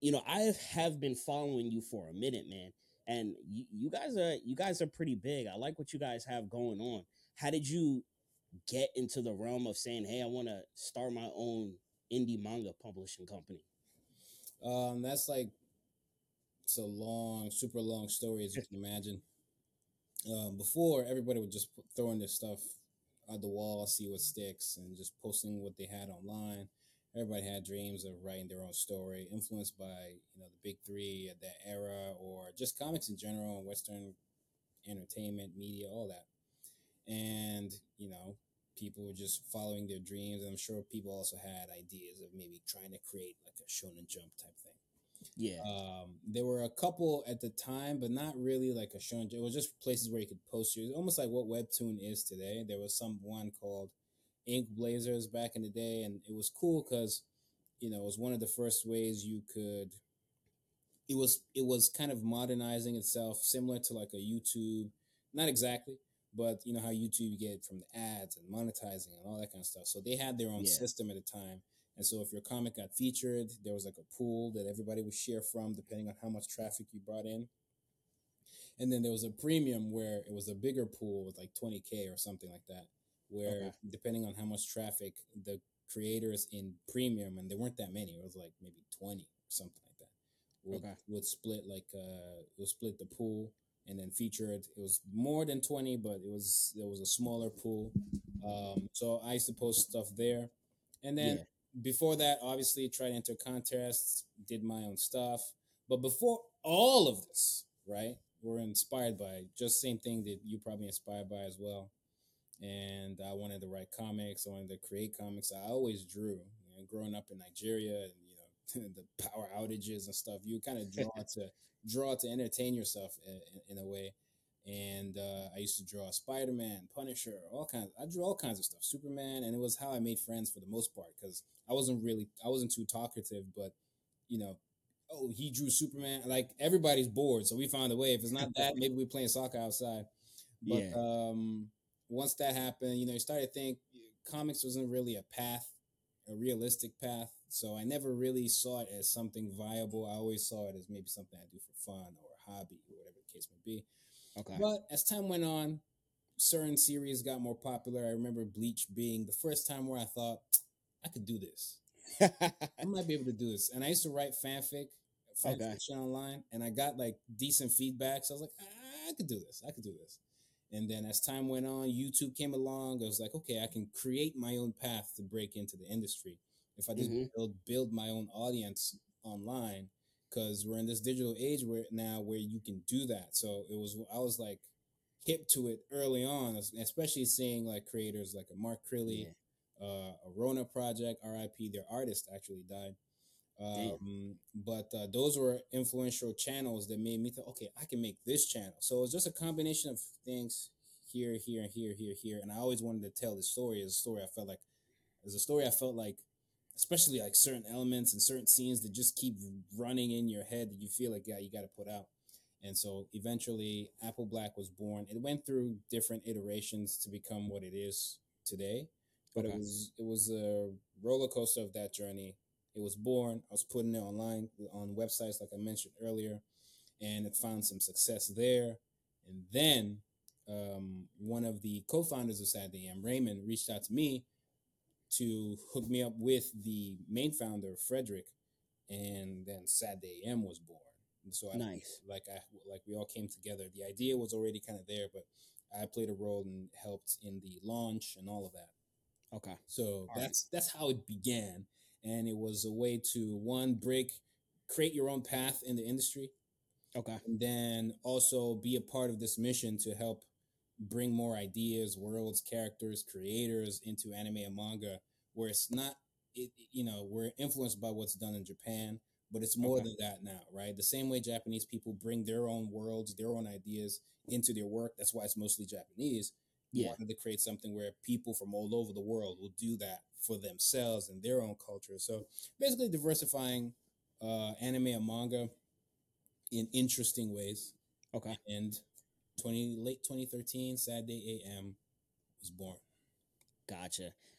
I have been following you for a minute, man, and you guys are pretty big. I like what you guys have going on. How did you get into the realm of saying, "Hey, I want to start my own indie manga publishing company"? That's like it's a long, super long story as you can imagine. Before everybody would just throw in their stuff at the wall, see what sticks, and just posting what they had online. Everybody had dreams of writing their own story, influenced by the big three at that era, or just comics in general, and Western entertainment, media, all that. And people were just following their dreams. I'm sure people also had ideas of maybe trying to create like a Shonen Jump type thing. Yeah. There were a couple at the time, but not really like a shonen. It was just places where you could post your, almost like what Webtoon is today. There was some one called Ink Blazers back in the day, and it was cool because it was one of the first ways you could. It was kind of modernizing itself, similar to like a YouTube, not exactly, but you know how YouTube you get from the ads and monetizing and all that kind of stuff. So they had their own Yeah. system at the time. And so if your comic got featured, there was like a pool that everybody would share from depending on how much traffic you brought in. And then there was a premium where it was a bigger pool with like 20K or something like that, where Okay. depending on how much traffic the creators in premium, and there weren't that many, it was like maybe 20 or something like that, would Okay. would split would split the pool and then featured. It was more than 20, but there was a smaller pool. So I used to post stuff there, and then Yeah. before that, obviously tried to enter contests, did my own stuff. But before all of this, right, we're inspired by just same thing that you probably inspired by as well. And I wanted to write comics. I wanted to create comics. I always drew. Growing up in Nigeria, and the power outages and stuff, you kind of draw to entertain yourself in a way. And I used to draw Spider Man, Punisher, all kinds. I drew all kinds of stuff, Superman, and it was how I made friends for the most part because I wasn't too talkative, but you know, oh, he drew Superman. Like everybody's bored, so we found a way. If it's not that, maybe we're playing soccer outside. But Yeah. once that happened, you started to think comics wasn't really a path, a realistic path. So I never really saw it as something viable. I always saw it as maybe something I do for fun or a hobby or whatever the case may be. Okay. But as time went on, certain series got more popular. I remember Bleach being the first time where I thought I could do this. I might be able to do this. And I used to write fan Okay. fiction online, and I got like decent feedback. So I was like, I could do this. I could do this. And then as time went on, YouTube came along. I was like, okay, I can create my own path to break into the industry if I just Mm-hmm. build my own audience online. Because we're in this digital age where you can do that. So I was like hip to it early on, especially seeing like creators like a Mark Crilly, Yeah. a Rona Project, RIP. Their artist actually died. Damn. But those were influential channels that made me think, okay, I can make this channel. So it was just a combination of things here, here, and here, here, here. And I always wanted to tell this story as a story I felt like, especially like certain elements and certain scenes that just keep running in your head that you feel like, yeah, you got to put out. And so eventually Apple Black was born. It went through different iterations to become what it is today, but Okay. it was a roller coaster of that journey. It was born. I was putting it online on websites like I mentioned earlier, and it found some success there. And then one of the co-founders of Saturday AM, Raymond, reached out to me to hook me up with the main founder, Frederick, and then Saturday AM was born. And so Nice. like we all came together. The idea was already kind of there, but I played a role and helped in the launch and all of that. Okay. So All right. that's how it began, and it was a way to create your own path in the industry, Okay. and then also be a part of this mission to help bring more ideas, worlds, characters, creators into anime and manga, where it's not, we're influenced by what's done in Japan, but it's more Okay. than that now, right? The same way Japanese people bring their own worlds, their own ideas into their work. That's why it's mostly Japanese. We Yeah. wanted to create something where people from all over the world will do that for themselves and their own culture. So basically, diversifying anime and manga in interesting ways. Okay. And late 2013, Saturday AM was born. Gotcha.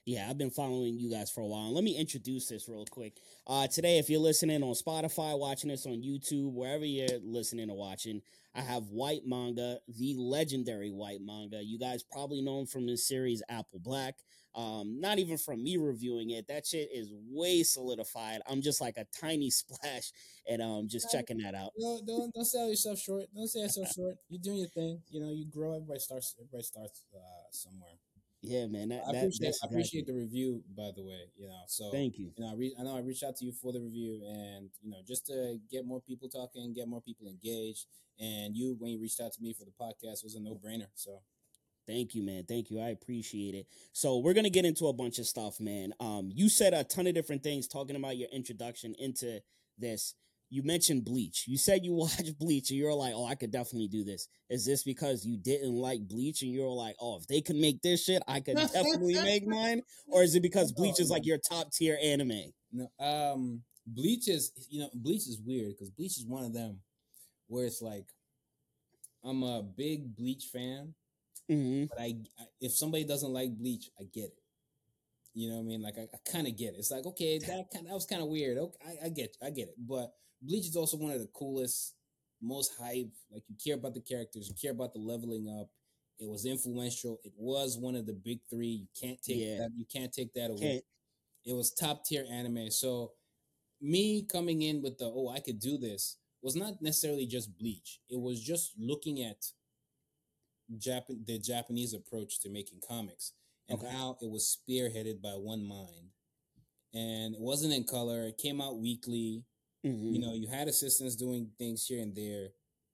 Yeah, I've been following you guys for a while. Let me introduce this real quick. Today, if you're listening on Spotify, watching this on YouTube, wherever you're listening or watching, I have White Manga, the legendary White Manga. You guys probably know him from the series Apple Black. Not even from me reviewing it. That shit is way solidified. I'm just like a tiny splash, and just checking that out. No, don't sell yourself short. Don't sell yourself short. You're doing your thing. You know, you grow. Everybody starts somewhere. Yeah, man. That I that appreciate that's I appreciate exactly. the review, by the way. You know, so Thank you. I know I reached out to you for the review, and just to get more people talking, get more people engaged. And you, when you reached out to me for the podcast, was a no brainer. So Thank you, man. Thank you. I appreciate it. So we're gonna get into a bunch of stuff, man. You said a ton of different things talking about your introduction into this. You mentioned Bleach. You said you watched Bleach and you're like, oh, I could definitely do this. Is this because you didn't like Bleach and you're like, oh, if they can make this shit, I could definitely make mine? Or is it because no, Bleach is no, like your top tier anime? no. Bleach is Bleach is weird because Bleach is one of them where it's like I'm a big Bleach fan, Mm-hmm. but if somebody doesn't like Bleach, I get it. You know what I mean? Like I kind of get it. It's like okay, that was kind of weird. Okay, I get it. But Bleach is also one of the coolest, most hype. Like you care about the characters, you care about the leveling up. It was influential. It was one of the big three. You can't take Yeah. that. You can't take that away. Can't. It was top tier anime. So me coming in with the I could do this was not necessarily just Bleach. It was just looking at the Japanese approach to making comics and Okay. how it was spearheaded by one mind. And it wasn't in color. It came out weekly. Mm-hmm. You had assistants doing things here and there.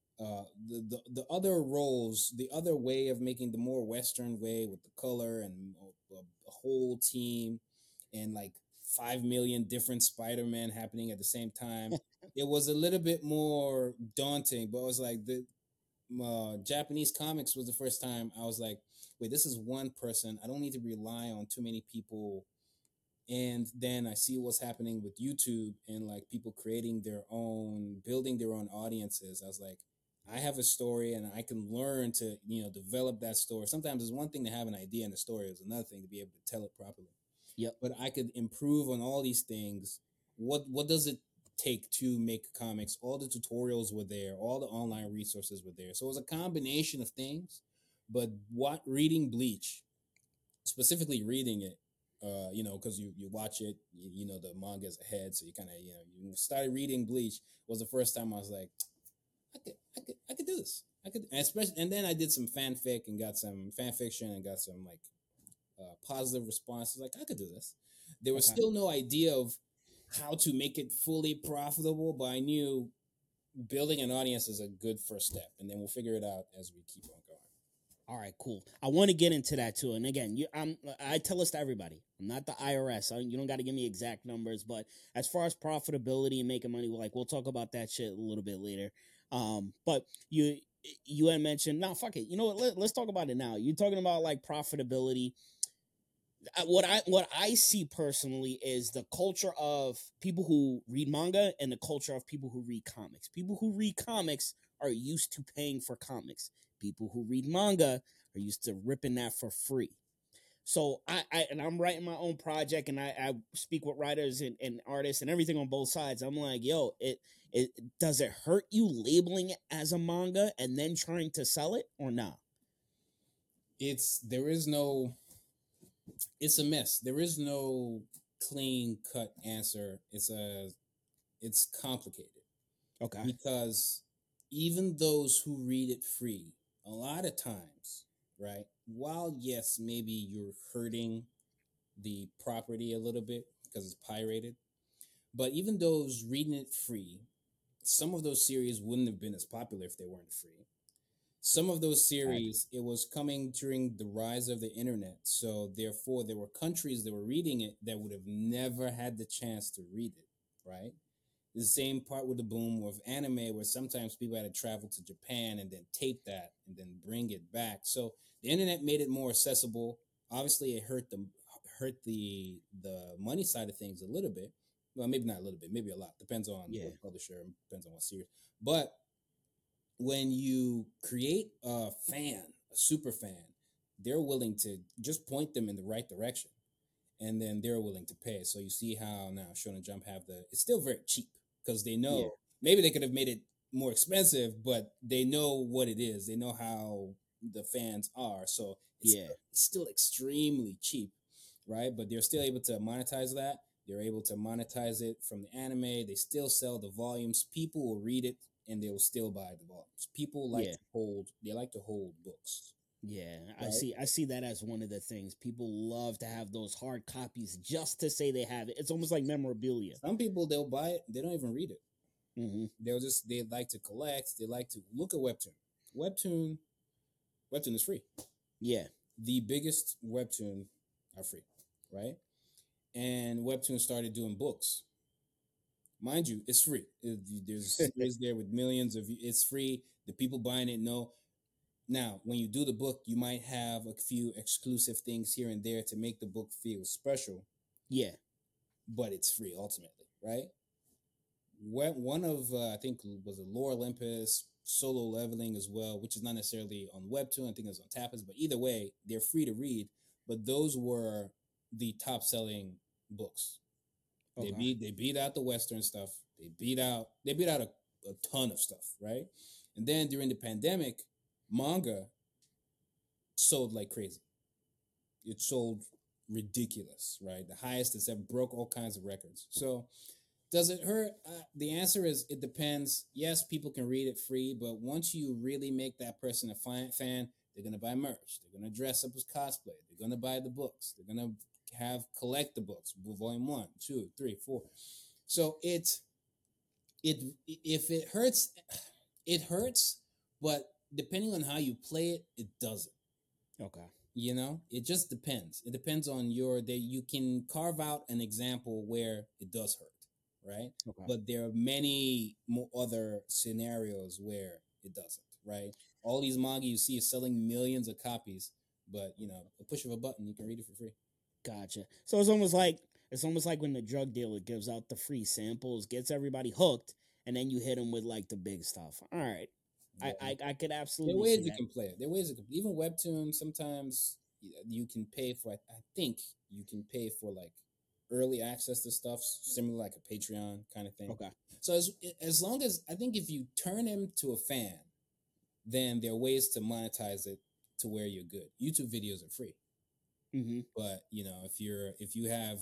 The other roles, the other way of making the more Western way with the color and a whole team and like 5 million different Spider-Man happening at the same time. It was a little bit more daunting, but it was like the Japanese comics was the first time I was like, wait, this is one person. I don't need to rely on too many people. And then I see what's happening with YouTube and like people creating their own, building their own audiences. I was like, I have a story and I can learn to, develop that story. Sometimes it's one thing to have an idea and a story, it's another thing to be able to tell it properly. Yep. But I could improve on all these things. What does it take to make comics? All the tutorials were there, all the online resources were there. So it was a combination of things. But reading Bleach, specifically reading it, because you watch it, the manga's ahead, so you kind of you started reading Bleach was the first time I was like, I could do this. I could, and especially, and then I did some fanfic and got some fan fiction and got some like positive responses. Like I could do this. There was Okay. still no idea of how to make it fully profitable, but I knew building an audience is a good first step, and then we'll figure it out as we keep on going. All right, cool. I want to get into that too. And again, I tell this to everybody. I'm not the IRS. You don't got to give me exact numbers, but as far as profitability and making money, we'll talk about that shit a little bit later. But you had mentioned, nah, fuck it. You know what? Let's talk about it now. You're talking about like profitability. What I see personally is the culture of people who read manga and the culture of people who read comics. People who read comics are used to paying for comics. People who read manga are used to ripping that for free. So I'm writing my own project and I speak with writers and artists and everything on both sides. I'm like, yo, it does it hurt you labeling it as a manga and then trying to sell it or not? There is no, it's a mess. There is no clean cut answer. It's complicated. Okay. Because even those who read it free, a lot of times, right? While yes, maybe you're hurting the property a little bit because it's pirated, but even those reading it free, some of those series wouldn't have been as popular if they weren't free. Some of those series, it was coming during the rise of the internet. So therefore, there were countries that were reading it that would have never had the chance to read it, right? The same part with the boom of anime, where sometimes people had to travel to Japan and then tape that and then bring it back. So the internet made it more accessible. Obviously, it hurt the money side of things a little bit. Well, maybe not a little bit, maybe a lot. Depends on what publisher, depends on what series. But when you create a super fan, they're willing to just point them in the right direction. and then they're willing to pay. So you see how now Shonen Jump have it's still very cheap because they Yeah. know maybe they could have made it more expensive, but they know what it is. They know how the fans are, so Yeah. it's still extremely cheap, right? But they're still able to monetize that. They're able to monetize it from the anime. They still sell the volumes. People will read it and they will still buy the volumes. People like Yeah. to hold. They like to hold books. Yeah, Right. I see that as one of the things. People love to have those hard copies just to say they have it. It's almost like memorabilia. Some people they'll buy it. They don't even read it. Mm-hmm. They like to collect. They like to look at Webtoon. Webtoon is free. Yeah. The biggest Webtoon are free, right? And Webtoon started doing books. Mind you, it's free. There's a series there with millions of. It's free. The people buying it know. Now, when you do the book, you might have a few exclusive things here and there to make the book feel special. Yeah. But it's free ultimately, right? One of I think was a Lore Olympus Solo Leveling as well, which is not necessarily on Webtoon. I think it's on Tapas, but either way, they're free to read. But those were the top selling books. Okay. They beat out the Western stuff. They beat out a ton of stuff, right? And then during the pandemic, manga sold like crazy. It sold ridiculous, right? The highest it's ever, broke all kinds of records. So does it hurt? The answer is it depends. Yes, people can read it free, but once you really make that person a fan, they're gonna buy merch. They're gonna dress up as cosplay. They're gonna buy the books. They're gonna collect the books, volume 1, 2, 3, 4. So if it hurts, it hurts. But depending on how you play it, it doesn't. Okay. You know, it just depends. It depends on you can carve out an example where it does hurt, right? Okay. But there are many more other scenarios where it doesn't, right? All these manga you see is selling millions of copies, but a push of a button, you can read it for free. Gotcha. So it's almost like when the drug dealer gives out the free samples, gets everybody hooked, and then you hit them with like the big stuff. All right. Yeah. I could There are absolutely ways see you that. can play it. There are ways even Webtoon. Sometimes you can pay for. I think you can pay for like early access to stuff, similar like a Patreon kind of thing. Okay. So as long as I think if you turn him to a fan, then there are ways to monetize it to where you're good. YouTube videos are free, Mm-hmm. but if you have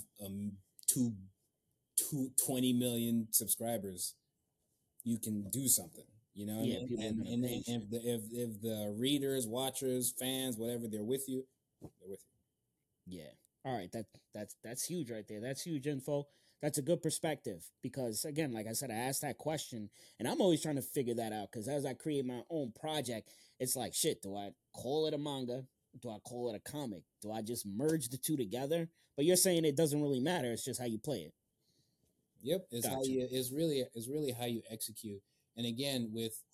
20 million subscribers, you can do something. You know what Yeah, I mean? people are gonna And pay shit. if the readers, watchers, fans, whatever, they're with you, they're with you. Yeah. All right. That's huge right there. That's huge info. That's a good perspective because again, like I said, I asked that question and I'm always trying to figure that out because as I create my own project, it's like shit. Do I call it a manga? Do I call it a comic? Do I just merge the two together? But you're saying it doesn't really matter. It's just how you play it. Yep, it's how Gotcha. it's really how you execute. And again,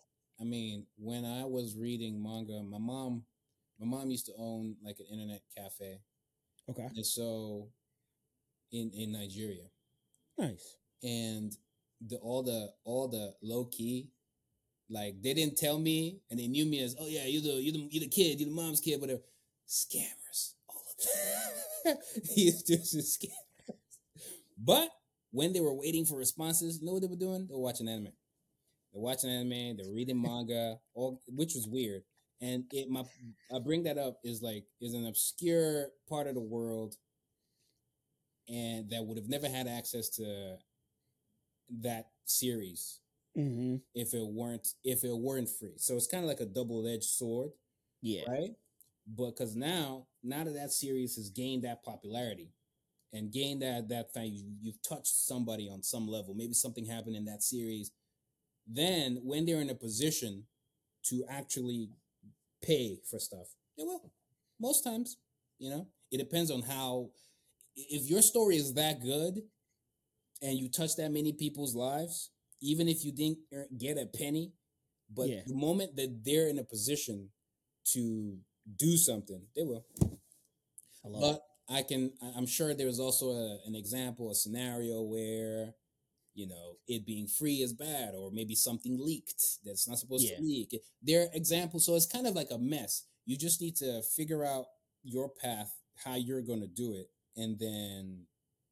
when I was reading manga, my mom used to own like an internet cafe, Okay. and so in Nigeria, Nice. and all the low key, like they didn't tell me, and they knew me as, oh yeah, you're the kid, you're the mom's kid, whatever. Scammers, all of them. He's just a scammer. But when they were waiting for responses, you know what they were doing? They were watching anime. They're watching anime. They're reading manga, which was weird. And I bring that up is an obscure part of the world, and that would have never had access to that series Mm-hmm. if it weren't free. So it's kind of like a double-edged sword, Yeah. right? But because now that series has gained that popularity and gained that thing, you've touched somebody on some level. Maybe something happened in that series. Then when they're in a position to actually pay for stuff, they will. Most times, it depends on how. If your story is that good and you touch that many people's lives, even if you didn't get a penny, but Yeah. the moment that they're in a position to do something, they will. I love But I'm sure there's also an example, a scenario where, it being free is bad, or maybe something leaked that's not supposed Yeah. to leak. There are examples. So it's kind of like a mess. You just need to figure out your path, how you're going to do it. and then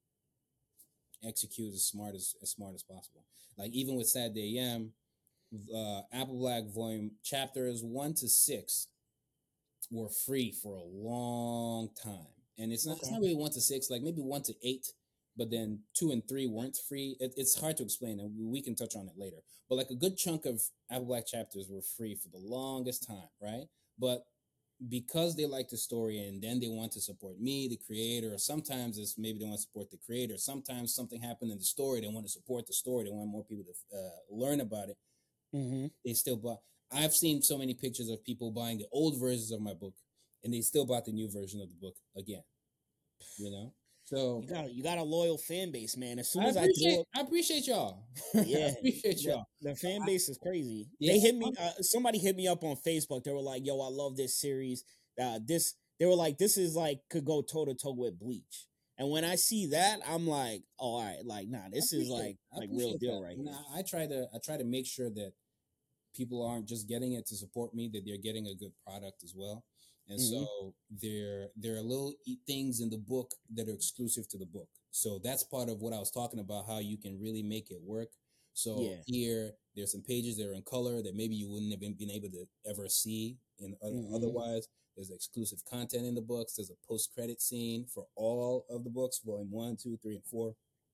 execute as smart as possible. Like even with Saturday AM, Apple Black Volume chapters 1 to 6 were free for a long time, and it's Okay. not really 1 to 6, like maybe 1 to 8, but then 2 and 3 weren't free. It's hard to explain, and we can touch on it later. But like a good chunk of Apple Black chapters were free for the longest time, right? But because they like the story and then they want to support me, the creator, or sometimes it's maybe they want to support the creator. Sometimes something happened in the story, they want to support the story, they want more people to learn about it. Mm-hmm. They still buy. I've seen so many pictures of people buying the old versions of my book, and they still bought the new version of the book again. You know, so You got a loyal fan base, man. As soon I as I threw appreciate up, I appreciate y'all. I yeah, appreciate the, y'all. the fan I, base is crazy. yeah, They hit me. Somebody hit me up on Facebook. They were like, "Yo, I love this series. This." They were like, "This is like could go toe to toe with Bleach." And when I see that, I'm like, "Oh, all right, like, nah, this is I like real appreciate deal that. right And here." I try to make sure that people aren't just getting it to support me, that they're getting a good product as well. And Mm-hmm. so there are little things in the book that are exclusive to the book. So that's part of what I was talking about, how you can really make it work. So Yeah. here there's some pages that are in color that maybe you wouldn't have been able to ever see in Mm-hmm. otherwise. There's exclusive content in the books. There's a post-credit scene for all of the books, volume 1, 2, 3, and 4,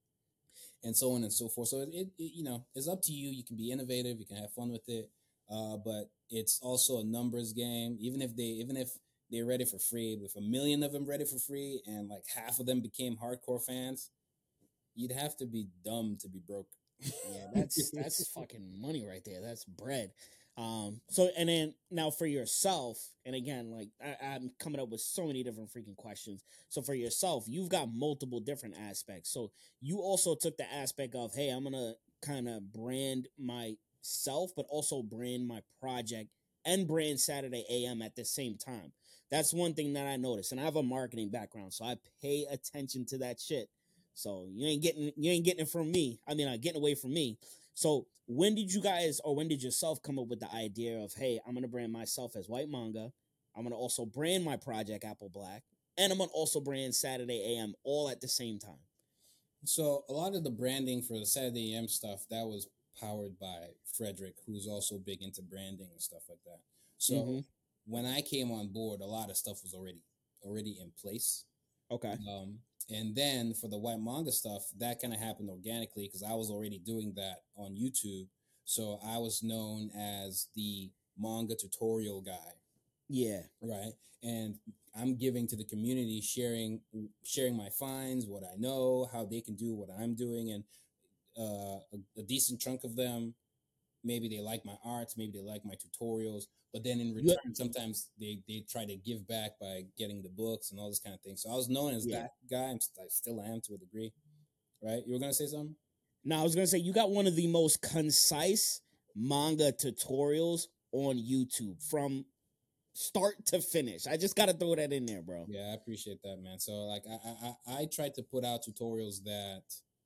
and so on and so forth. So it's up to you. You can be innovative. You can have fun with it, but it's also a numbers game. Even if they read it for free, if 1 million of them read it for free, and like half of them became hardcore fans, you'd have to be dumb to be broke. Yeah, that's fucking money right there. That's bread. So and then now for yourself, and again, like I'm coming up with so many different freaking questions. So for yourself, you've got multiple different aspects. So you also took the aspect of, hey, I'm gonna kind of brand myself, but also brand my project and brand Saturday AM at the same time. That's one thing that I noticed, and I have a marketing background, so I pay attention to that shit. So you ain't getting it from me. I mean, getting away from me. So when did you guys or when did yourself come up with the idea of, hey, I'm gonna brand myself as White Manga. I'm gonna also brand my project Apple Black, and I'm gonna also brand Saturday AM all at the same time. So a lot of the branding for the Saturday AM stuff that was powered by Frederick, who's also big into branding and stuff like that. Mm-hmm. So when I came on board, a lot of stuff was already in place. Okay. And then for the white manga stuff, that kind of happened organically because I was already doing that on YouTube. So I was known as the manga tutorial guy, Yeah. right? And I'm giving to the community, sharing my finds, what I know, how they can do what I'm doing, and a decent chunk of them, maybe they like my arts, maybe they like my tutorials, but then in You. return sometimes they try to give back by getting the books and all this kind of thing. So I was known as Yeah. that guy. I still am to a degree, right? You were gonna say something? Now I was gonna say you got one of the most concise manga tutorials on YouTube from start to finish. I just gotta throw that in there, bro. Yeah, I appreciate that, man. So like I tried to put out tutorials that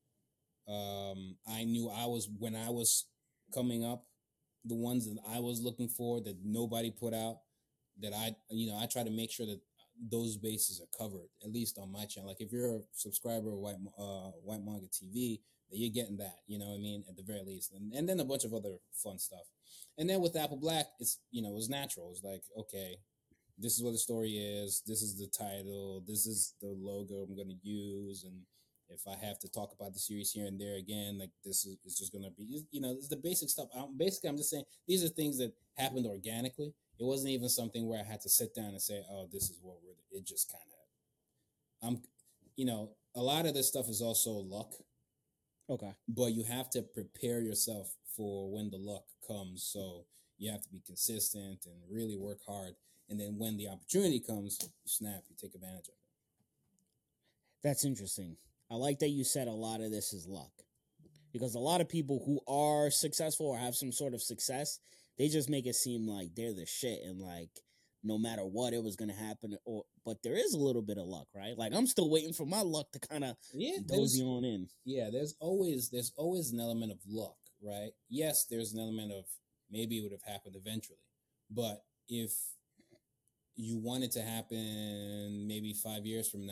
I knew I was when I was coming up, the ones that I was looking for that nobody put out, that I try to make sure that those bases are covered, at least on my channel. Like if you're a subscriber of White Manga TV, that you're getting that, you know what I mean, at the very least. And then a bunch of other fun stuff. And then with Apple Black, it's it was natural. It's like, okay, this is what the story is, this is the title, this is the logo I'm gonna use, and if I have to talk about the series here and there again, like this is it's just gonna be it's the basic stuff. I'm just saying these are things that happened organically. It wasn't even something where I had to sit down and say, "Oh, this is what we're." It just kind of a lot of this stuff is also luck, Okay. but you have to prepare yourself for when the luck comes. So you have to be consistent and really work hard. And then when the opportunity comes, you snap, you take advantage of it. That's interesting. I like that you said a lot of this is luck. Because a lot of people who are successful or have some sort of success, they just make it seem like they're the shit and like no matter what it was gonna happen. Or but there is a little bit of luck, right? Like I'm still waiting for my luck to kind of Yeah, dozy on in. there's always an element of luck, right? Yes, there's an element of maybe it would have happened eventually, but if you want it to happen maybe 5 years from now,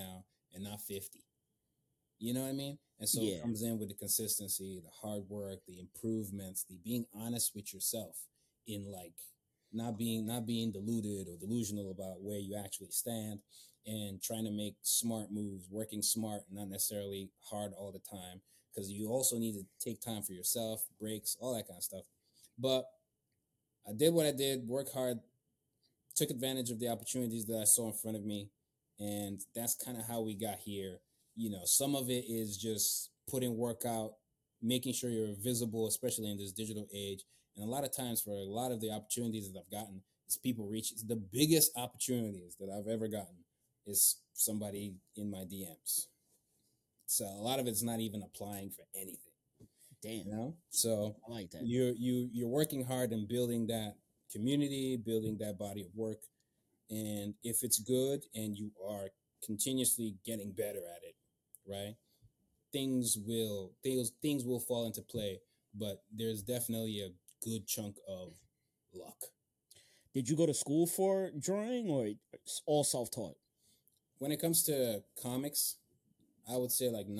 and not 50. You know what I mean? And so it Yeah. comes in with the consistency, the hard work, the improvements, the being honest with yourself in like not being deluded or delusional about where you actually stand, and trying to make smart moves, working smart, not necessarily hard all the time, because you also need to take time for yourself, breaks, all that kind of stuff. But I did what I did, work hard, took advantage of the opportunities that I saw in front of me, and that's kind of how we got here. Some of it is just putting work out, making sure you're visible, especially in this digital age. And a lot of times, for a lot of the opportunities that I've gotten, is people reach the biggest opportunities that I've ever gotten is somebody in my DMs. So a lot of it's not even applying for anything. Damn. So I like that. you're working hard and building that community, building that body of work, and if it's good and you are continuously getting better at it, right, things will fall into play. But there's definitely a good chunk of luck. Did you go to school for drawing, or it's all self-taught? When it comes to comics, I would say like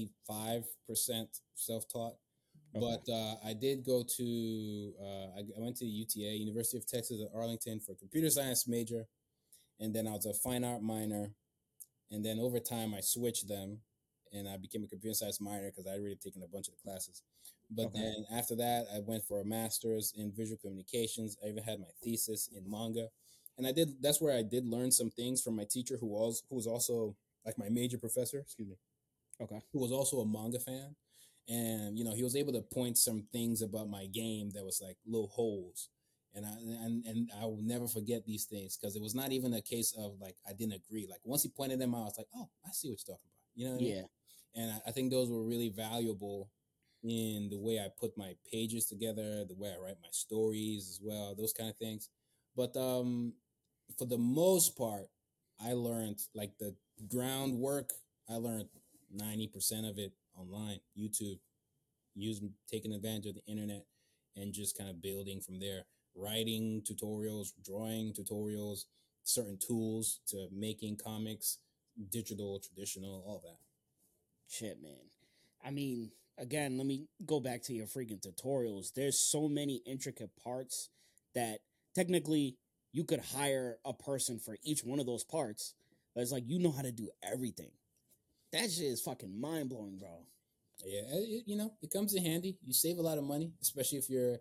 95% self-taught. Okay. But I did go to I went to the UTA, University of Texas at Arlington, for a computer science major, and then I was a fine art minor, and then over time I switched them, and I became a computer science minor because I had already taken a bunch of the classes. But Okay. then after that, I went for a master's in visual communications. I even had my thesis in manga, and I did. That's where I did learn some things from my teacher, who was also like my major professor. Excuse me. Okay. Who was also a manga fan, and he was able to point some things about my game that was like little holes. And I will never forget these things, because it was not even a case of like I didn't agree. Like once he pointed them out, I was like, oh, I see what you're talking about. You know what I mean? Yeah. And I think those were really valuable in the way I put my pages together, the way I write my stories as well, those kind of things. But for the most part, I learned like the groundwork. I learned 90% of it online, YouTube, taking advantage of the internet, and just kind of building from there. Writing tutorials, drawing tutorials, certain tools to making comics, digital, traditional, all that. Shit, man. I mean, again, let me go back to your freaking tutorials. There's so many intricate parts that technically you could hire a person for each one of those parts. But it's like you know how to do everything. That shit is fucking mind blowing, bro. Yeah, it comes in handy. You save a lot of money, especially if you're,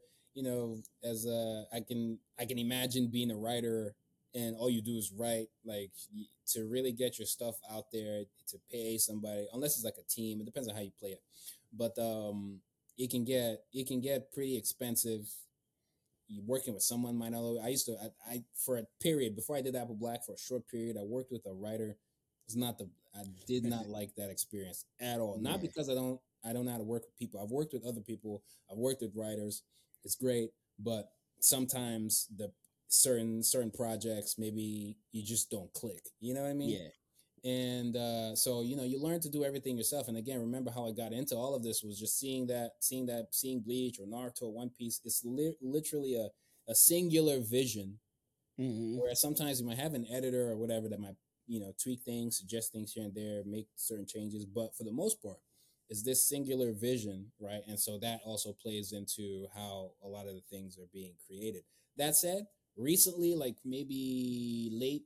as I can imagine being a writer, and all you do is write. Like to really get your stuff out there, to pay somebody, unless it's like a team. It depends on how you play it, but it can get pretty expensive. You working with someone might not. I used to I for a period before I did Apple Black, for a short period, I worked with a writer. It's not the I did not like that experience at all. Yeah. Not because I don't know how to work with people. I've worked with other people. I've worked with writers. It's great, but sometimes the certain projects, maybe you just don't click. You know what I mean? Yeah. And so you learn to do everything yourself. And again, remember how I got into all of this was just seeing Bleach or Naruto, One Piece. It's literally a singular vision, Mm-hmm. where sometimes you might have an editor or whatever that might tweak things, suggest things here and there, make certain changes, but for the most part it's this singular vision, right? And so that also plays into how a lot of the things are being created. That said, recently, like maybe late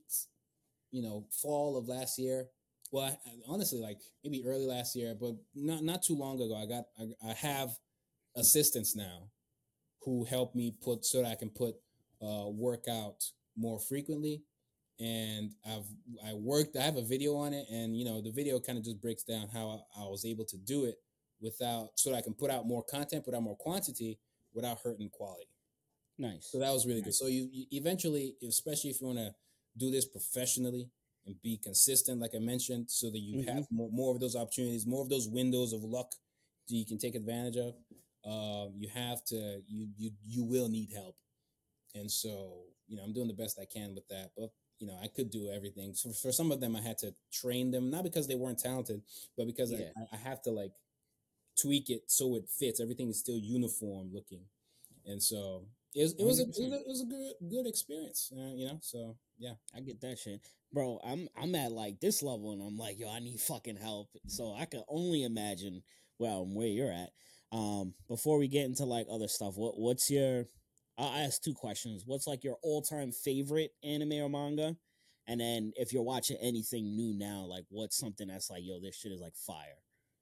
fall of last year, well, honestly, like maybe early last year, but not too long ago, I have assistants now who help me so that I can put work out more frequently. And I have a video on it, and the video kind of just breaks down how I was able to do it so that I can put out more content, put out more quantity without hurting quality. Nice. So that was really good. Nice. So you eventually, especially if you want to do this professionally and be consistent, like I mentioned, so that you have more of those opportunities, more of those windows of luck that you can take advantage of. You have to, you will need help. And so, I'm doing the best I can with that. But, I could do everything. So for some of them, I had to train them, not because they weren't talented, but because I have to like tweak it so it fits. Everything is still uniform looking. And so it was a good experience, So yeah. I get that shit, bro. I'm at like this level, and I'm like, yo, I need fucking help. So I can only imagine, well, where you're at. Before we get into like other stuff, what's your? I'll ask two questions. What's like your all time favorite anime or manga? And then if you're watching anything new now, like what's something that's like, yo, this shit is like fire.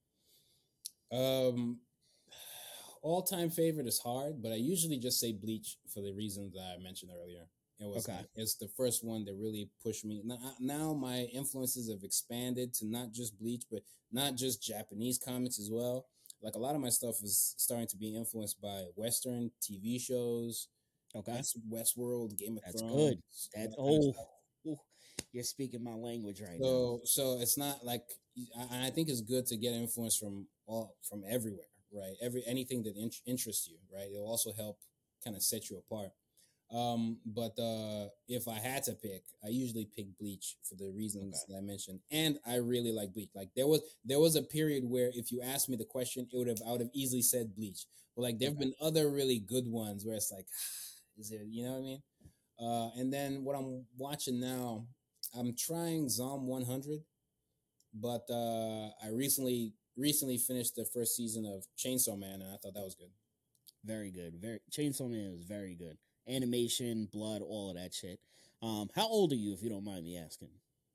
Um, All-time favorite is hard, but I usually just say Bleach for the reasons that I mentioned earlier. Okay. It's the first one that really pushed me. Now my influences have expanded to not just Bleach, but not just Japanese comics as well. Like a lot of my stuff is starting to be influenced by Western TV shows, Okay. Westworld, Game of That's good. Thrones, all That that kind of oh, stuff. ooh, you're speaking my language right now. So it's not like I think it's good to get influence from everywhere, right? Anything that interests you, right? It'll also help kind of set you apart. But if I had to pick, I usually pick Bleach for the reasons that I mentioned, and I really like Bleach. Like there was a period where if you asked me the question, I would have easily said Bleach. But like there've been other really good ones where it's like, is it? You know what I mean? And then what I'm watching now, I'm trying Zom 100, but I recently finished the first season of Chainsaw Man, and I thought that was good. Very good. Very Chainsaw Man is very good. Animation, blood, all of that shit. How old are you, if you don't mind me asking?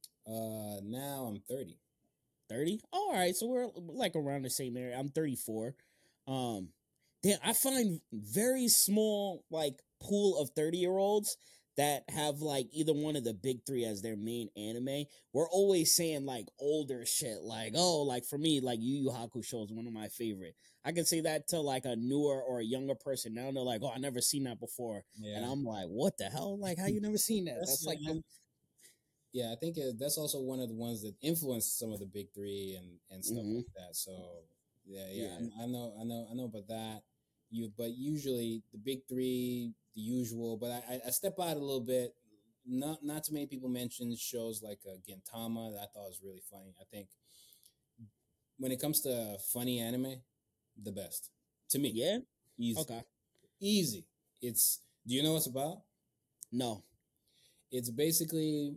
Now I'm 30. 30? All right, so we're like around the same area. I'm 34. Then I find very small like pool of 30-year-olds that have like either one of the big three as their main anime. We're always saying like older shit, like, oh, like for me, like Yu Yu Hakusho is one of my favorite. I can say that to like a newer or a younger person now. They're like, oh, I never seen that before. Yeah. And I'm like, what the hell? Like, how you never seen that? That's like the Yeah, I think that's also one of the ones that influenced some of the big three and stuff like that. So yeah. I know about that. But usually the big three, the usual. But I step out a little bit. Not too many people mention shows like Gintama that I thought was really funny. I think when it comes to funny anime, the best to me. Yeah? Easy. Okay. Easy. Do you know what it's about? No. It's basically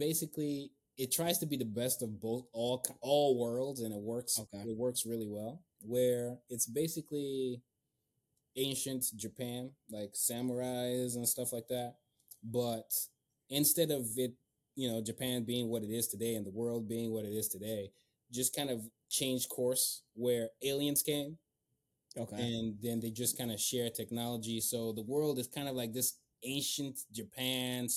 it tries to be the best of both all worlds, and it works. Okay. It works really well. Where it's basically ancient Japan, like samurais and stuff like that, but instead of it, Japan being what it is today and the world being what it is today, just kind of changed course where aliens came. Okay. And then they just kind of share technology. So the world is kind of like this ancient Japan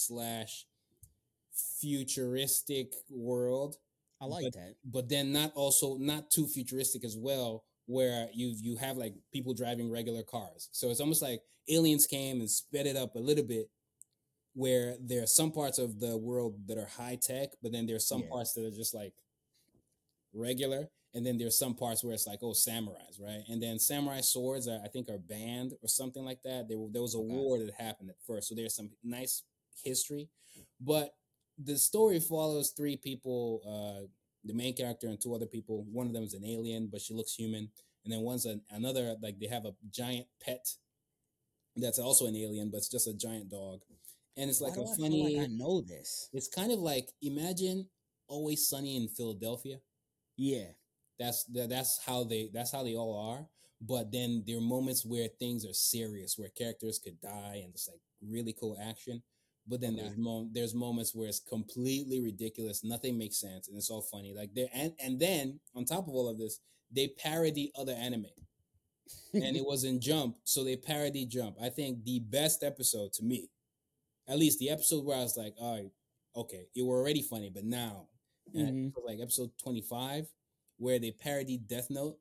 / futuristic world. I like that. But then not too futuristic as well, where you have like people driving regular cars. So it's almost like aliens came and sped it up a little bit, where there are some parts of the world that are high tech, but then there's some parts that are just like regular. And then there's some parts where it's like, oh, samurais, right? And then samurai swords I think are banned or something like that. There was a war that happened at first, so there's some nice history. But the story follows three people, the main character and two other people. One of them is an alien, but she looks human. And then one's another, like they have a giant pet that's also an alien, but it's just a giant dog. And it's like Why a do I funny. feel like I know this? It's kind of like imagine Always Sunny in Philadelphia. Yeah. That's how they all are. But then there are moments where things are serious, where characters could die, and it's like really cool action. But then there's moments where it's completely ridiculous, nothing makes sense, and it's all funny. Like and then on top of all of this, they parody other anime, and it was in Jump, so they parody Jump. I think the best episode to me, at least the episode where I was like, all right, okay, it were already funny, but now, and like episode 25, where they parodied Death Note.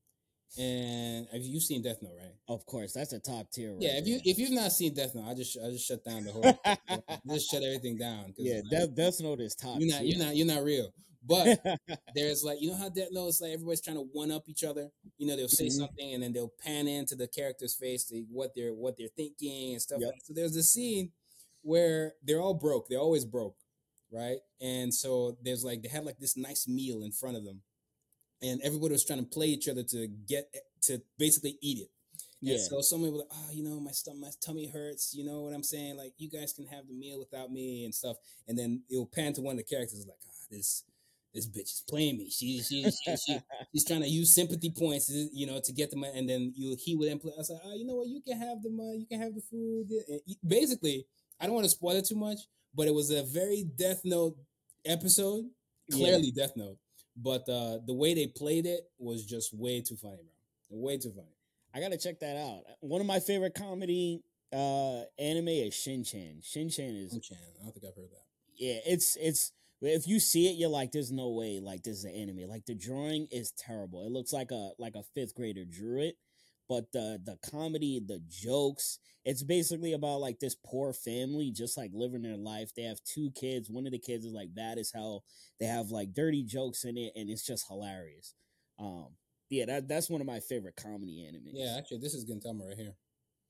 And have you seen Death Note, right? Of course, that's a top tier. Right Yeah, if you've not seen Death Note, I just shut down the whole, just shut everything down. Yeah, like, Death Note is top. You're not real. But there's like, how Death Note is like everybody's trying to one up each other. They'll say something and then they'll pan into the character's face to what they're thinking and stuff like that. So there's a scene where they're all broke. They're always broke, right? And so there's like they had like this nice meal in front of them, and everybody was trying to play each other to basically eat it. And Yeah. so somebody was like, oh, my tummy hurts. You know what I'm saying? Like, you guys can have the meal without me and stuff. And then it'll pan to one of the characters like, this bitch is playing me. She's trying to use sympathy points, to get them. And then he would implement. I was like, oh, you know what? You can have the money. You can have the food. And basically, I don't want to spoil it too much, but it was a very Death Note episode. Yeah. Clearly Death Note, but the way they played it was just way too funny, bro. Way too funny. I gotta check that out. One of my favorite comedy anime is Shin-Chan. Shin-Chan is Shin-Chan. I don't think I've heard that. yeah, it's if you see it, you're like, there's no way like this is an anime. Like the drawing is terrible. It looks like a fifth grader drew it. But the comedy, the jokes, it's basically about like this poor family just like living their life. They have two kids. One of the kids is like bad as hell. They have like dirty jokes in it, and it's just hilarious. Yeah, that's one of my favorite comedy animes. Yeah, actually, this is Gintama right here.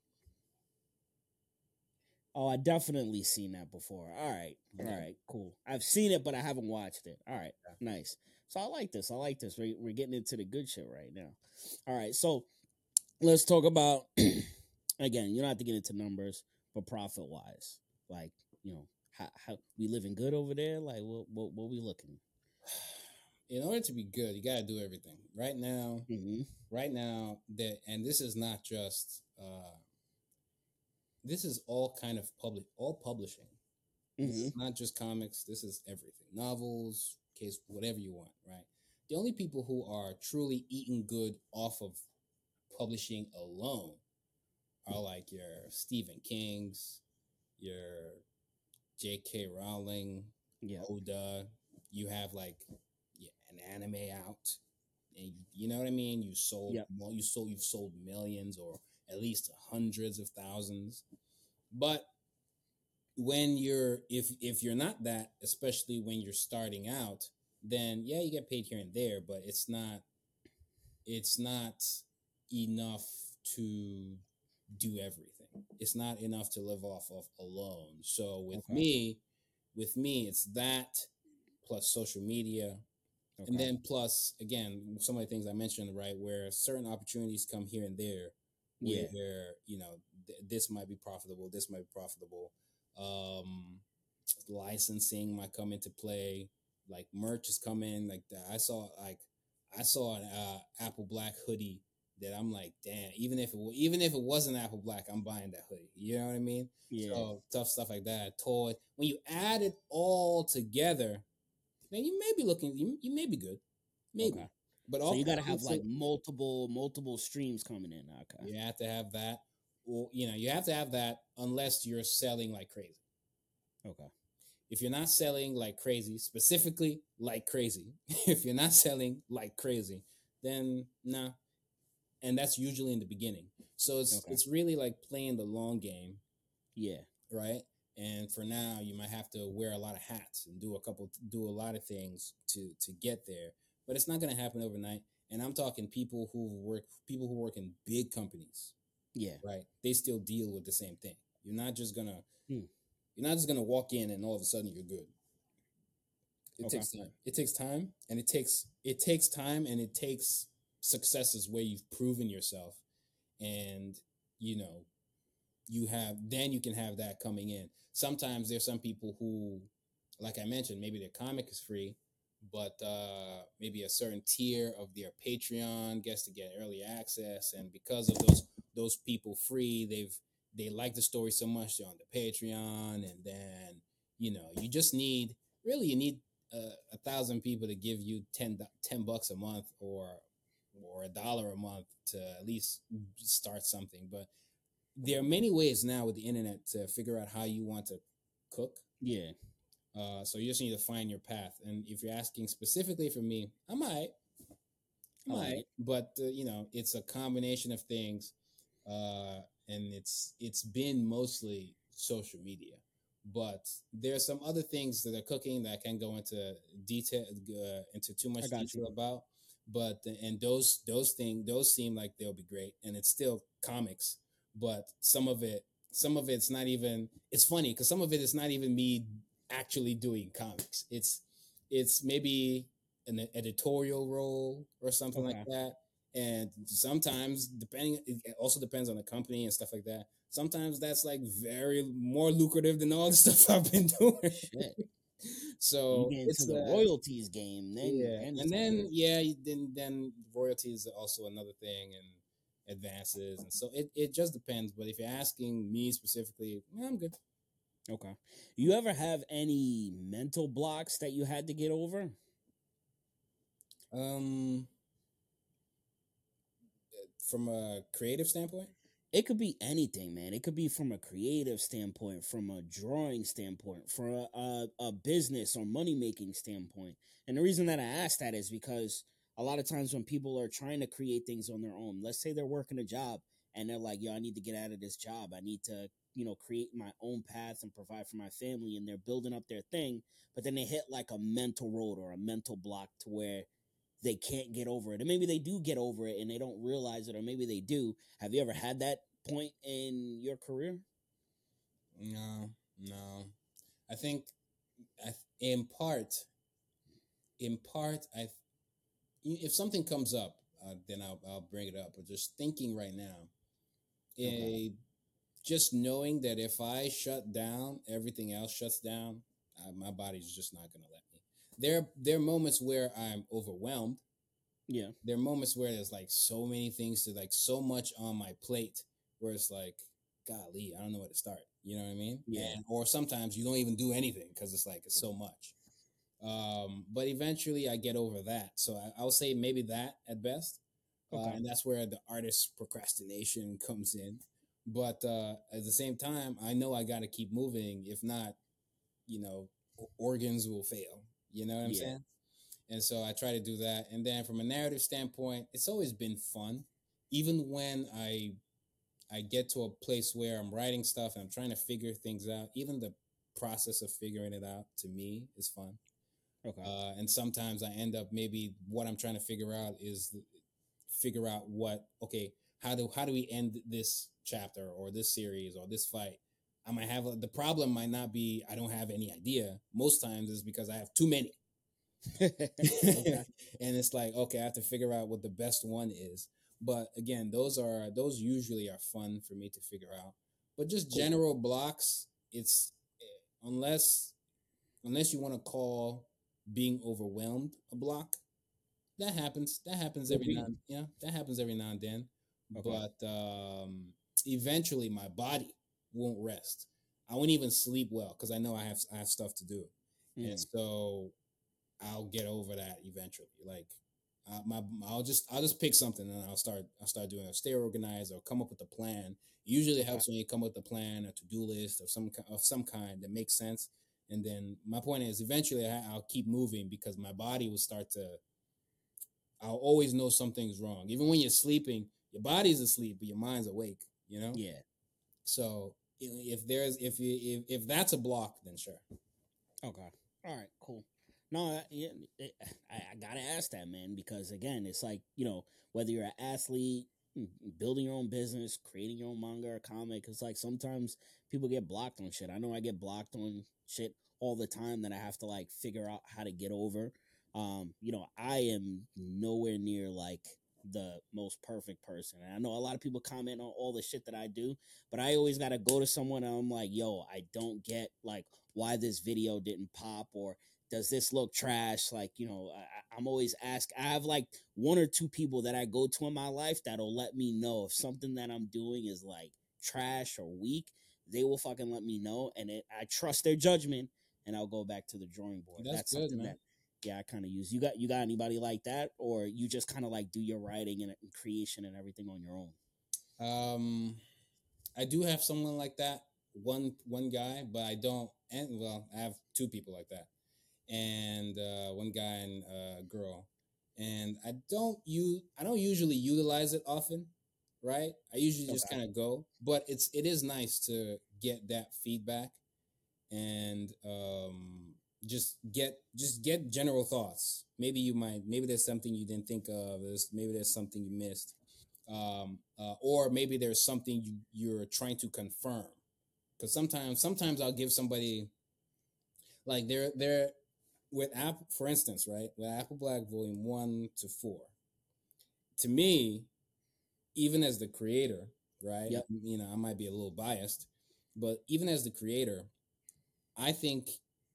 Oh, I definitely seen that before. All right. All right, cool. I've seen it, but I haven't watched it. All right, nice. So I like this. We're getting into the good shit right now. All right, so let's talk about, again, you don't have to get into numbers, but profit wise, like, how we living good over there? Like, what we looking? In order to be good, you got to do everything right now. Mm-hmm. Right now, and this is not just this is all kind of all publishing. Mm-hmm. This is not just comics. This is everything. Novels, case, whatever you want, right? The only people who are truly eating good off of publishing alone are like your Stephen Kings, your J.K. Rowling, Oda. You have like an anime out, and you know what I mean. You've sold millions or at least hundreds of thousands. But when if you're not that, especially when you're starting out, then you get paid here and there, but it's not enough to do everything. It's not enough to live off of alone. So with me, it's that plus social media. Okay. And then plus, again, some of the things I mentioned, right, where certain opportunities come here and there, where this might be profitable, this might be profitable. Licensing might come into play, like merch is coming. Like that, I saw an Apple Black hoodie that I'm like, damn. Even if it wasn't Apple Black, I'm buying that hoodie. You know what I mean? Yeah. So tough stuff like that. Toy. When you add it all together, then you may be looking. You may be good, maybe. Okay. But so you got to have like multiple streams coming in. Okay. You have to have that. Well, you have to have that unless you're selling like crazy. Okay. If you're not selling like crazy, specifically like crazy, if you're not selling like crazy, then nah. And that's usually in the beginning. So it's really like playing the long game. Yeah. Right. And for now, you might have to wear a lot of hats and do a lot of things to get there. But it's not going to happen overnight. And I'm talking people who work in big companies. Yeah. Right. They still deal with the same thing. You're not just gonna walk in and all of a sudden you're good. It takes time. It takes time, and it takes time, and it takes successes where you've proven yourself, and you can have that coming in. Sometimes there's some people who, like I mentioned, maybe their comic is free, but maybe a certain tier of their Patreon gets to get early access, and because of those people free, they like the story so much they're on the Patreon, and then you just need 1,000 people to give you $10 a month or $1 a month to at least start something. But there are many ways now with the internet to figure out how you want to cook. Yeah. So you just need to find your path. And if you're asking specifically for me, I might. But it's a combination of things, and it's been mostly social media. But there are some other things that are cooking that I can't go into too much detail about. But and those seem like they'll be great, and it's still comics. But some of it's not even. It's funny because some of it is not even me actually doing comics. It's maybe an editorial role or something like that, And sometimes, depending, it also depends on the company and stuff like that. Sometimes that's like very more lucrative than all the stuff I've been doing. Shit. You So get into it's the royalties game, yeah, then and it's like, then yeah, then royalties are also another thing, and advances, and so it just depends. But if you're asking me specifically, yeah, I'm good. okay. You ever have any mental blocks that you had to get over? Um, from a creative standpoint, It could be anything, man. It could be from a creative standpoint, from a drawing standpoint, from a business or money making standpoint. And the reason that I ask that is because a lot of times when people are trying to create things on their own, let's say they're working a job and they're like, yo, I need to get out of this job. I need to, create my own path and provide for my family. And they're building up their thing, but then they hit like a mental road or a mental block to where they can't get over it. And maybe they do get over it and they don't realize it, or maybe they do. Have you ever had that point in your career? no, no. I think, in part, if something comes up, then I'll bring it up. But just thinking right now, Okay. just knowing that if I shut down, everything else shuts down. My body's just not gonna let me. There are moments where I'm overwhelmed. Yeah. There are moments where there's like so many things to, like, so much on my plate, where it's like, golly, I don't know where to start. You know what I mean? Yeah. Or sometimes you don't even do anything because it's like it's so much. But eventually I get over that. So I would say maybe that at best. Okay. And that's where the artist procrastination comes in. But at the same time, I know I got to keep moving. If not, organs will fail. You know what I'm Yeah. saying? And so I try to do that. And then from a narrative standpoint, it's always been fun. Even when I get to a place where I'm writing stuff and I'm trying to figure things out, even the process of figuring it out to me is fun. Okay. And sometimes I end up, maybe what I'm trying to figure out is figure out how do we end this chapter or this series or this fight. I might have the problem might not be I don't have any idea. Most times is because I have too many. Okay. And it's like, okay, I have to figure out what the best one is. But again, those usually are fun for me to figure out. But just Cool. general blocks, it's unless you want to call being overwhelmed a block. That happens. That happens Could every now. be. That happens every now and then. Okay. But eventually, my body won't rest. I won't even sleep well because I know I have stuff to do, and Mm. so I'll get over that eventually. Like, I'll just pick something and I'll start doing it. Stay organized or come up with a plan. It usually Okay. helps when you come up with a plan, a to-do list of some kind that makes sense. And then my point is, eventually I'll keep moving because my body will start to. I'll always know something's wrong. Even when you're sleeping, your body's asleep, but your mind's awake. You know. Yeah. So if that's a block, then sure. Okay. All right. Cool. No, I gotta ask that, man, because again, it's like, whether you're an athlete, building your own business, creating your own manga or comic, it's like sometimes people get blocked on shit. I know I get blocked on shit all the time that I have to like figure out how to get over. I am nowhere near like the most perfect person. And I know a lot of people comment on all the shit that I do, but I always got to go to someone and I'm like, yo, I don't get like why this video didn't pop, or does this look trash? Like, I'm always asked. I have like one or two people that I go to in my life that'll let me know if something that I'm doing is like trash or weak. They will fucking let me know, and I trust their judgment, and I'll go back to the drawing board. That's That's good, something man. that, yeah, I kind of use. You got anybody like that, or you just kind of like do your writing and creation and everything on your own? I do have someone like that. One guy, but I don't. And well, I have two people like that, and one guy and a girl. And I don't usually utilize it often, right? I usually just Okay. kind of go, but it is nice to get that feedback and just get general thoughts. Maybe there's something you didn't think of. Maybe there's something you missed, or maybe there's something you're trying to confirm. Because sometimes I'll give somebody, like, they're with Apple, for instance, right? With Apple Black Volume 1 to 4, to me, even as the creator, right? Yep. You know, I might be a little biased, but even as the creator, I think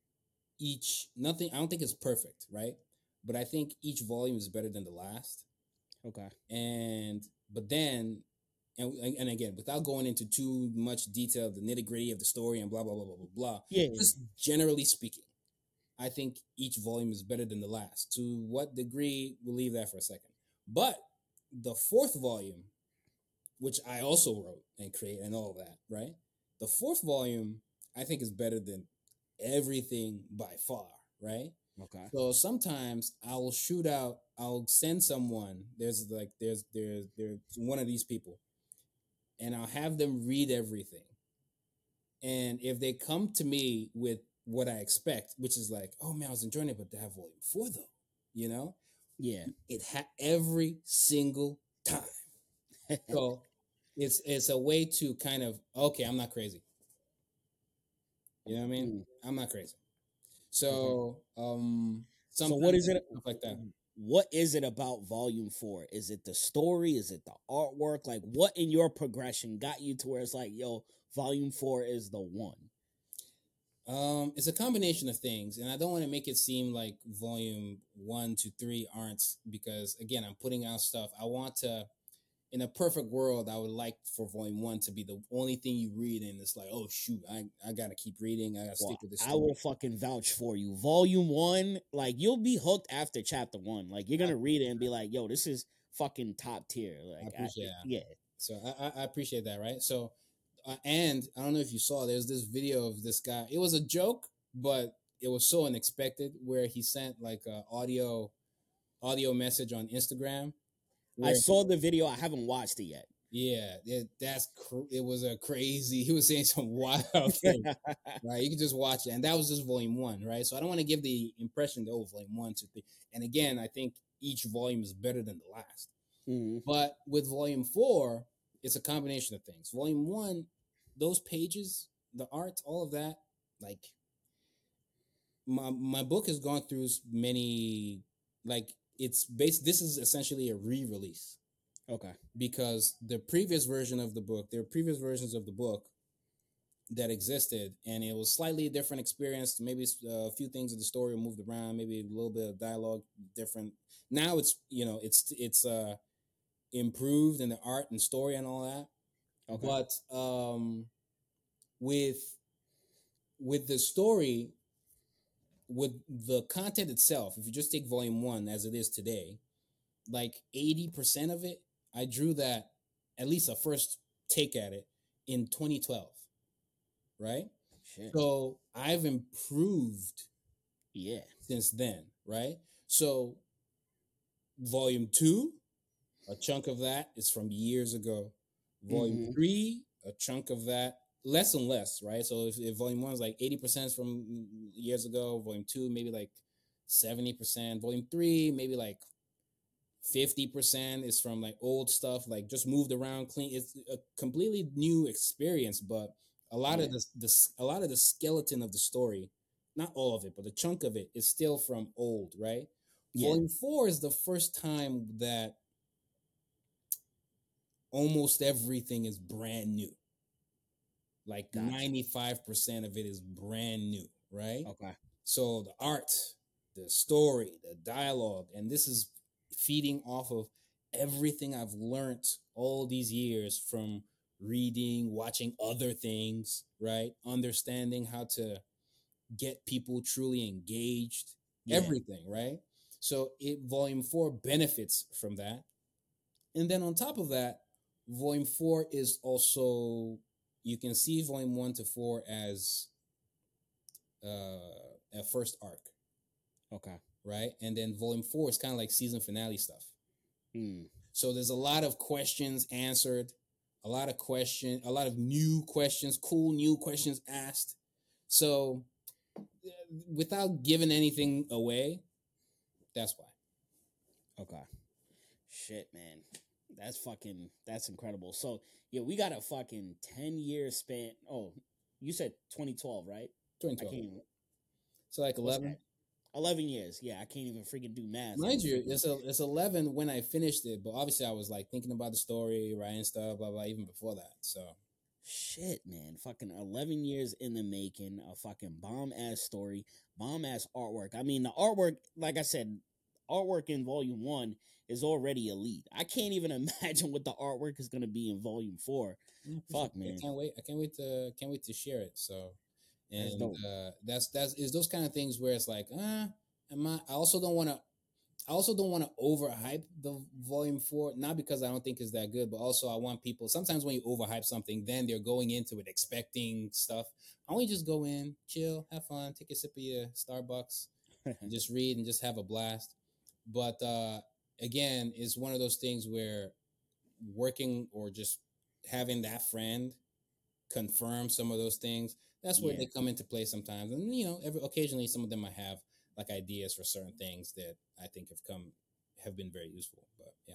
I don't think it's perfect, right? But I think each volume is better than the last. Okay. And but then and again, without going into too much detail, the nitty gritty of the story and blah blah blah blah blah blah. Yeah. Just generally speaking, I think each volume is better than the last. To what degree, we'll leave that for a second. But the fourth volume, which I also wrote and created and all that, right? The fourth volume, I think, is better than everything by far, right? Okay. So sometimes I'll send someone, there's one of these people, and I'll have them read everything. And if they come to me with what I expect, which is like, oh man, I was enjoying it, but they have volume 4 though, you know, Yeah. it every single time. So it's a way to kind of, okay, I'm not crazy. You know what I mean? Mm, I'm not crazy. okay. So So what is sometimes it? stuff like that. What is it about Volume 4? Is it the story? Is it the artwork? Like, what in your progression got you to where it's like, yo, Volume 4 is the one? It's a combination of things, and I don't want to make it seem like volume 1 to 3 aren't, because again, I'm putting out stuff. I want to, in a perfect world, I would like for volume 1 to be the only thing you read, and it's like, oh shoot, I gotta keep reading. I gotta Well, stick with this I story. will fucking vouch for you. Volume 1, like, you'll be hooked after chapter 1. Like, you're gonna read it and be like, yo, this is fucking top tier. I Like, appreciate that. yeah. So I appreciate that, right? So, and I don't know if you saw, there's this video of this guy. It was a joke, but it was so unexpected, where he sent like a audio message on Instagram. I Where saw the video. I haven't watched it yet. yeah, it was a crazy. He was saying some wild thing, right? You can just watch it, and that was just volume 1, right? So I don't want to give the impression that, oh, volume 1, 2, 3. And again, I think each volume is better than the last. Mhm. But with volume 4, it's a combination of things. Volume 1, those pages, the art, all of that, like my book has gone through many, like it's based. This is essentially a re-release, Okay. because the previous version of the book, there are previous versions of the book that existed, and it was slightly different experience. Maybe a few things of the story were moved around, maybe a little bit of dialogue different. Now it's, it's improved in the art and story and all that. Okay. But with the story, with the content itself, if you just take volume 1 as it is today, like 80% of it, I drew that, at least a first take at it, in 2012, right? Shit. So I've improved Yeah. since then, right? So volume 2, a chunk of that is from years ago. Volume Mhm. 3, a chunk of that, less and less, right? So if volume 1 is like 80% is from years ago, volume 2 maybe like 70%, volume 3 maybe like 50% is from like old stuff, like just moved around, clean. It's a completely new experience, but a lot of a lot of the skeleton of the story, not all of it, but a chunk of it is still from old, right? Yeah. Volume 4 is the first time that almost everything is brand new. Like Gotcha. 95% of it is brand new, right? Okay. So the art, the story, the dialogue, and this is feeding off of everything I've learned all these years from reading, watching other things, right? Understanding how to get people truly engaged, Yeah. everything, right? So volume 4 benefits from that. And then on top of that, volume 4 is also, you can see volume 1 to 4 as a first arc, Okay. right? And then volume 4 is kind of like season finale stuff. Mm. So there's a lot of questions answered, a lot of new questions, cool new questions asked. So without giving anything away, that's why. Okay. Shit, man. That's incredible. So, yeah, we got a fucking 10-year span. Oh, you said 2012, right? I 2012. can't even. So like What's 11. that? 11 years. Yeah, I can't even freaking do math. I'm Mind you, freaking it's 11 when I finished it, but obviously I was like thinking about the story, writing stuff, blah blah, even before that. So shit, man. Fucking 11 years in the making. A fucking bomb ass story, bomb ass artwork. I mean, the artwork, like I said, artwork in volume one is already elite. I can't even imagine what the artwork is gonna be in volume four. I appreciate Fuck, it. man, I can't wait to share it. So that's and dope. that's is those kind of things where it's like, am I also don't want to. I also don't want to overhype the volume four, not because I don't think it's that good, but also I want people. Sometimes when you overhype something, then they're going into it expecting stuff. I want you to just go in, chill, have fun, take a sip of your Starbucks, and just read and just have a blast. But again, it's one of those things where working or just having that friend confirm some of those things, that's where Yeah, they come into play sometimes. And occasionally some of them might have like ideas for certain things that I think have been very useful. But yeah.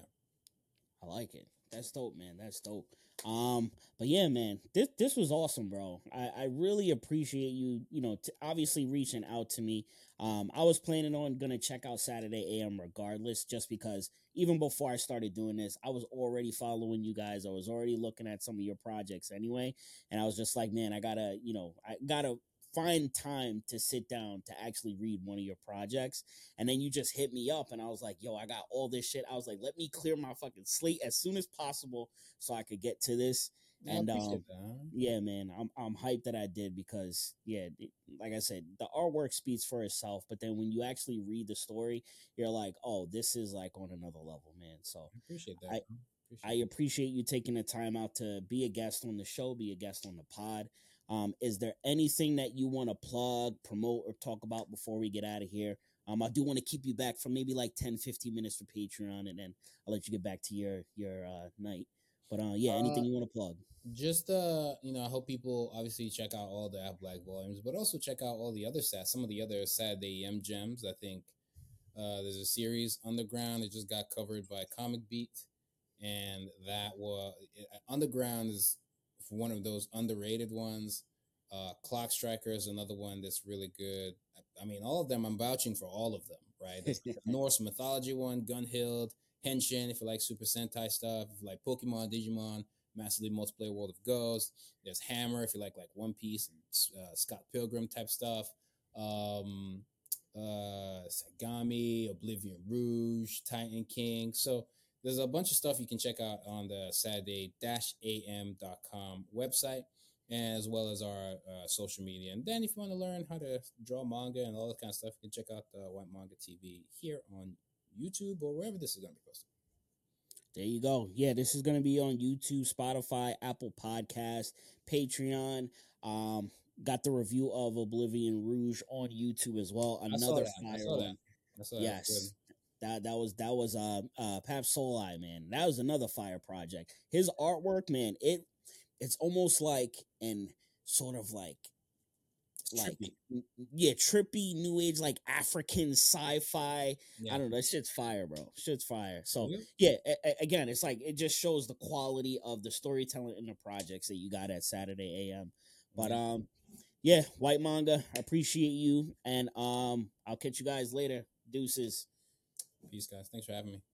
I like it. That's dope, man. That's dope. But yeah, man, this was awesome, bro. I really appreciate you. Obviously reaching out to me. I was planning on gonna check out Saturday AM regardless, just because even before I started doing this, I was already following you guys. I was already looking at some of your projects anyway, and I was just like, man, I gotta find time to sit down to actually read one of your projects. And then you just hit me up, and I was like, yo, I got all this shit. I was like, let me clear my fucking slate as soon as possible so I could get to this. I And appreciate that. yeah, man, I'm hyped that I did, because yeah, like I said, the artwork speaks for itself. But then when you actually read the story, you're like, oh, this is like on another level, man. So I appreciate that. I Bro. I Appreciate that. appreciate you taking the time out to be a guest on the show, be a guest on the pod. Is there anything that you want to plug, promote, or talk about before we get out of here? I do want to keep you back for maybe like 10, 15 minutes for Patreon, and then I'll let you get back to your night. But yeah, Uh, anything you want to plug? just I hope people obviously check out all the App Black volumes, but also check out all the other some of the other Saturday EM gems. I think there's a series Underground that just got covered by Comic Beat, and that was Underground is one of those underrated ones. Clock Striker is another one that's really good. I mean, all of them. I'm vouching for all of them. Right? There's like the Norse mythology one, Gunhild, Henshin. If you like Super Sentai stuff, if you like Pokemon, Digimon, massively multiplayer World of Ghosts. There's Hammer if you like One Piece and Scott Pilgrim type stuff. Um, Sagami, Oblivion Rouge, Titan King. So there's a bunch of stuff you can check out on the Saturday-am.com website, as well as our social media. And then if you want to learn how to draw manga and all that kind of stuff, you can check out the White Manga TV here on YouTube or wherever this is going to be posted. There you go. Yeah, this is going to be on YouTube, Spotify, Apple Podcast, Patreon. Got the review of Oblivion Rouge on YouTube as well. I saw Another that. I fire saw that. one. I saw that. That's good. Yes. That was Pap Solai, man. That was another fire project. His artwork, man, it's almost like an sort of like Trippy. yeah, trippy new age, like African sci-fi. Yeah. I don't know, that shit's fire, bro. Shit's fire. So Yep. yeah, again, it's like it just shows the quality of the storytelling in the projects that you got at Saturday AM. But yeah, White Manga, I appreciate you, and I'll catch you guys later. Deuces. Peace, guys. Thanks for having me.